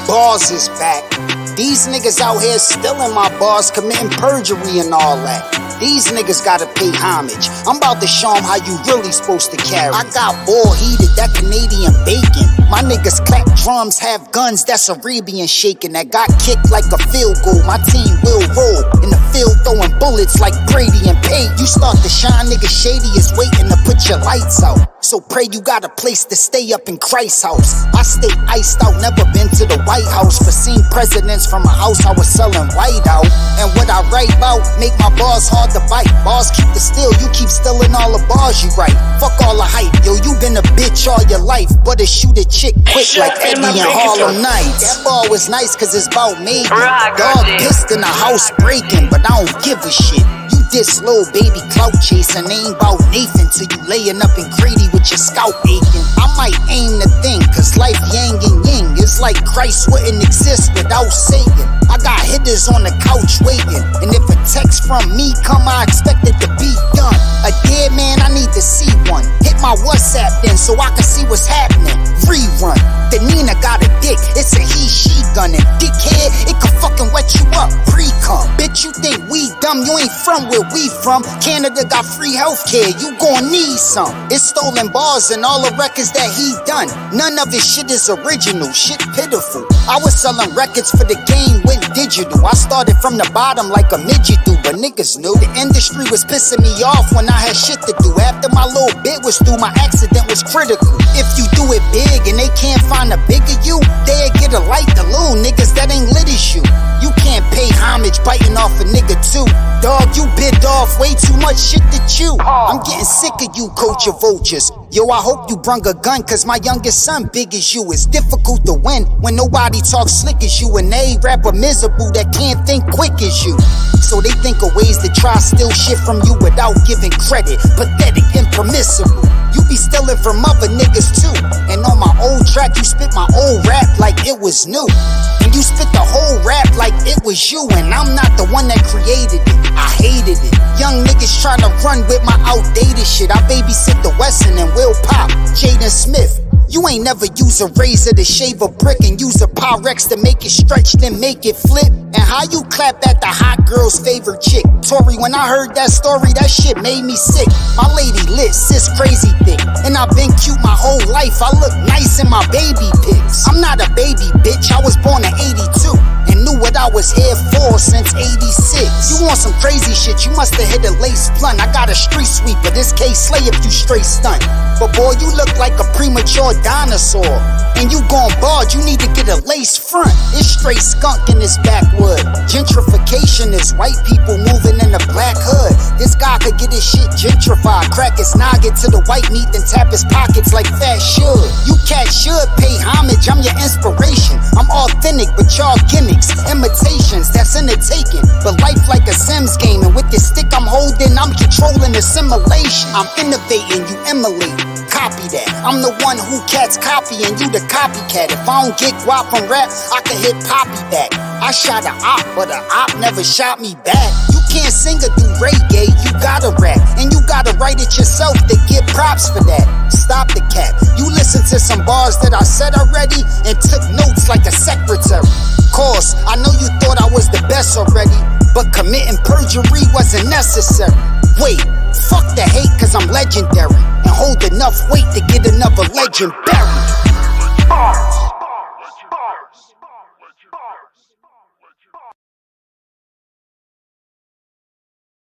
Bars is back. These niggas out here stealing my bars, committing perjury and all that. These niggas gotta pay homage. I'm about to show them how you really supposed to carry. I got ball heated, that Canadian bacon. My niggas clap drums, have guns, that's Arabian shaking. That got kicked like a field goal. My team will roll in the field, throwing bullets like Brady and Pate. You start to shine, nigga shady is waiting to put your lights out. So pray you got a place to stay up in Christ's house. I stay iced out, never been to the White House, but seen presidents from a house I was selling white out. And what I write about make my bars hard to bite. Bars keep the steal, you keep stealing all the bars you write. Fuck all the hype, yo, you been a bitch all your life, but it shoot a chick quick like Eddie and Harlem Nights. That bar was nice cause it's about Megan. Dog pissed in the house breaking, but I don't give a shit. You this little baby clout chasing, ain't bout Nathan till you laying up in Grady with your scalp aching. I might aim the thing, cause life yang and yin. It's like Christ wouldn't exist without Satan. I got hitters on the couch waiting, and if a text from me come, I expect it to be done. A dead man, I need to see one. Hit my WhatsApp then so I can see what's happening. Rerun. The Nina got a dick, it's a he-she gunning. Dickhead, it could fucking wet you up. Pre-cum. Bitch, you think we dumb? You ain't from where we from. Canada got free healthcare, you gon' need some. It's stolen bars and all the records that he done. None of his shit is original, shit pitiful. I was selling records for the game, went digital. I started from the bottom like a midget do, but niggas knew. The industry was pissing me off when I had shit to do. After my little bit was through, my accident was critical. If you do it big and they can't find a bigger you, they'll get a light to little niggas that ain't lit as you. You can't pay homage biting off a nigga too. Dog, you bit off way too much shit to chew. I'm getting sick of you, coach of vultures. Yo, I hope you brung a gun, cause my youngest son big as you. It's difficult to win when nobody talks slick as you, and they rapper miserable that can't think quick as you. So they think of ways to try steal shit from you without giving credit. Pathetic, impermissible. You be stealing from other niggas too. And on my old track, you spit my old rap like it was new. And you spit the whole rap like it was you, and I'm not the one that created it. I hated it. Young niggas trying to run with my outdated shit. I babysit the Wesson and Will Pop, Jaden Smith. You ain't never use a razor to shave a brick and use a Pyrex to make it stretch, then make it flip. And how you clap at the hot girl's favorite chick? Tori, when I heard that story, that shit made me sick. My lady lit, sis crazy thick. And I've been cute my whole life, I look nice in my baby pics. I'm not a baby bitch, I was born in 82 and knew what I was here for since 86. You want some crazy shit, you must've hit a lace blunt. I got a street sweeper, this case slay if you straight stunt. But boy, you look like a premature dinosaur. And you gon' bald, you need to get a lace front. It's straight skunk in this backwood. Gentrification is white people moving in the black hood. This guy could get his shit gentrified, crack his noggin to the white meat, then tap his pockets like Fat should. You cats should pay homage, I'm your inspiration. I'm authentic, but y'all gimmicks, imitations, that's in the taking. But life like a Sims game, and with this stick I'm holding, I'm controlling the simulation. I'm innovating, you emulate. Copy that. I'm the one who cats copy and you the copycat. If I don't get guap from rap, I can hit Poppy back. I shot a op, but a op never shot me back. You can't sing or do reggae, you gotta rap. And you gotta write it yourself to get props for that. Stop the cap. You listen to some bars that I said already and took notes like a secretary. Course, I know you thought I was the best already, but committing perjury wasn't necessary. Wait, fuck the hate cause I'm legendary, and hold enough weight to get another legend buried.